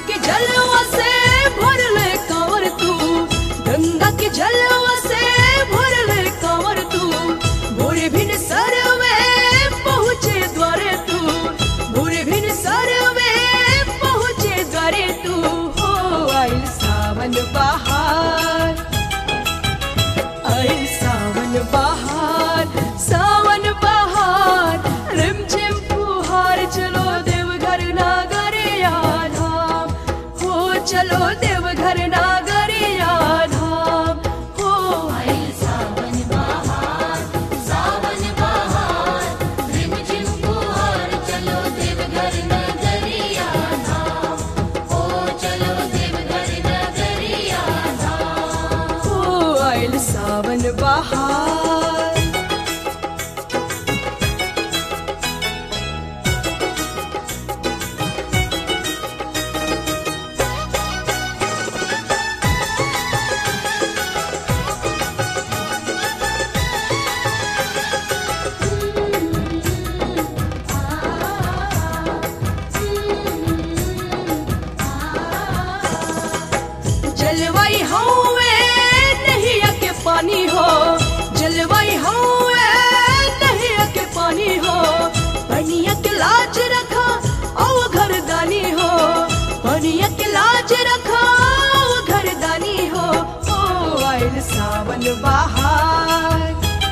के जलवा से भर ले कांवर तू, गंगा के जलवा से भर ले कांवर तू। भोरे भिन सर में पहुँचे द्वारे तू, भोरे भिन सर में पहुँचे द्वारे तू। हो आइल सावन बहार, आइल सावन बहार, सावन बहार। रिमझिम फुहार चलो देवघर नागरिया धाम, हो चलो देवघर नागरिया धाम। हो आइल सावन बहार, सावन बहार। रिमझिम फुहार चलो देवघर नगरिया धाम, हो चलो देवघर नगरिया धाम। हो आइल सावन बहार। जलवाई हौवे नहिया के पानी हो, जलवाई हौवे नहिया के पानी हो। पनिया के लाज रखा औ घरदानी हो, पनिया के लाज रखा औ घरदानी हो। ओ आइल सावन बहार,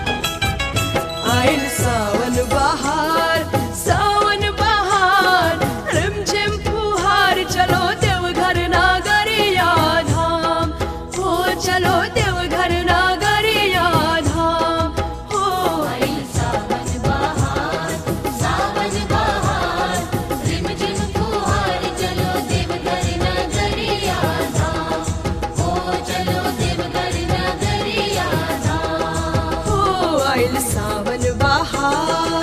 आइल सावन बहार, सावन बहार। रिमझिम फुहार चलो देवघर नागरिया धाम, हो चलो देवघर नागरिया धाम। हो आइल सावन बहार, सावन बहार। रिमझिम फुहार चलो देवघर नगरिया धाम, हो चलो देवघर नगरिया धाम। हो आइल सावन बहार।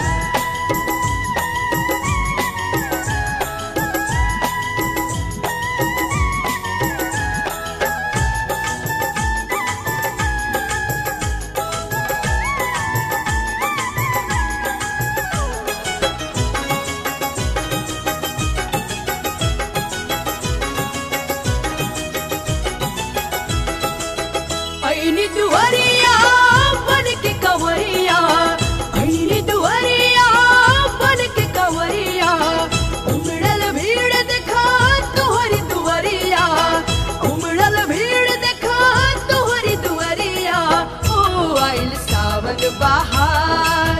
ऐनी दुआरिया बन के कंवरिया, ऐनी दुआरिया बन के कंवरिया। उमड़ल भीड़ देखा तोहरी दुआरिया, उमड़ल भीड़ देखा तोहरी दुआरिया। ओ आइल सावन बहार,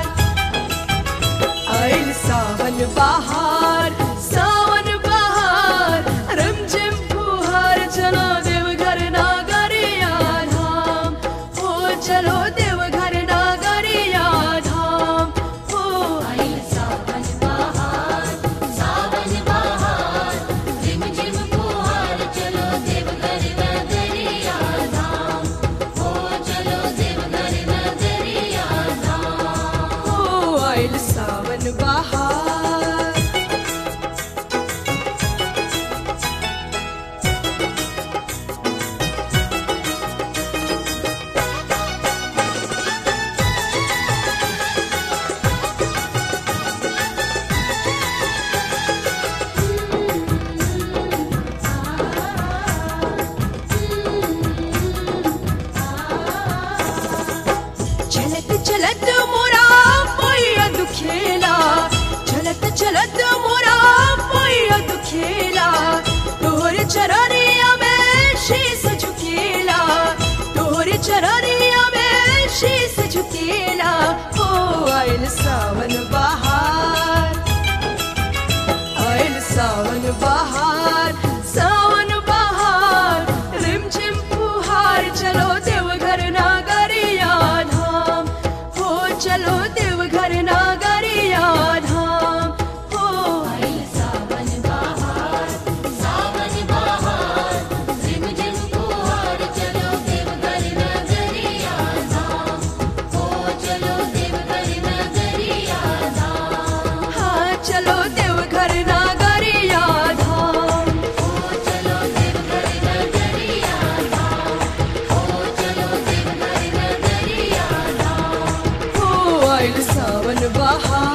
आइल सावन बहार, सावन बहार। रिमझिम फुहार चलो देवघर नागरिया धाम, हो चलो देवघर नागरिया धाम। हो आइल सावन बहार, सावन बहार। रिमझिम फुहार चलो देवघर नगरिया धाम, हो चलो देवघर नगरिया धाम। हो आइल सावन बहार। चलत चलत मोरा पैया दुखेला, चलत चलत मोरा पैया दुखेला। तोहरे चरनिया में शीस झुकेला, तोहरे चरनिया में शीस झुकेला। हो आइल सावन बहार, आइल सावन बहार, सावन बहार। रिमझिम फुहार चलो देवघर नागरिया धाम, हो चलो देवघर नागरिया धाम। हो आइल सावन बहार, सावन बहार। रिमझिम फुहार चलो देवघर नगरिया धाम, हो चलो देवघर नगरिया धाम। हाँ चलो देवघर नागरिया धाम, हो चलो देवघर नगरिया धाम, हो चलो देवघर नगरिया धाम। हो आइल सावन बहार।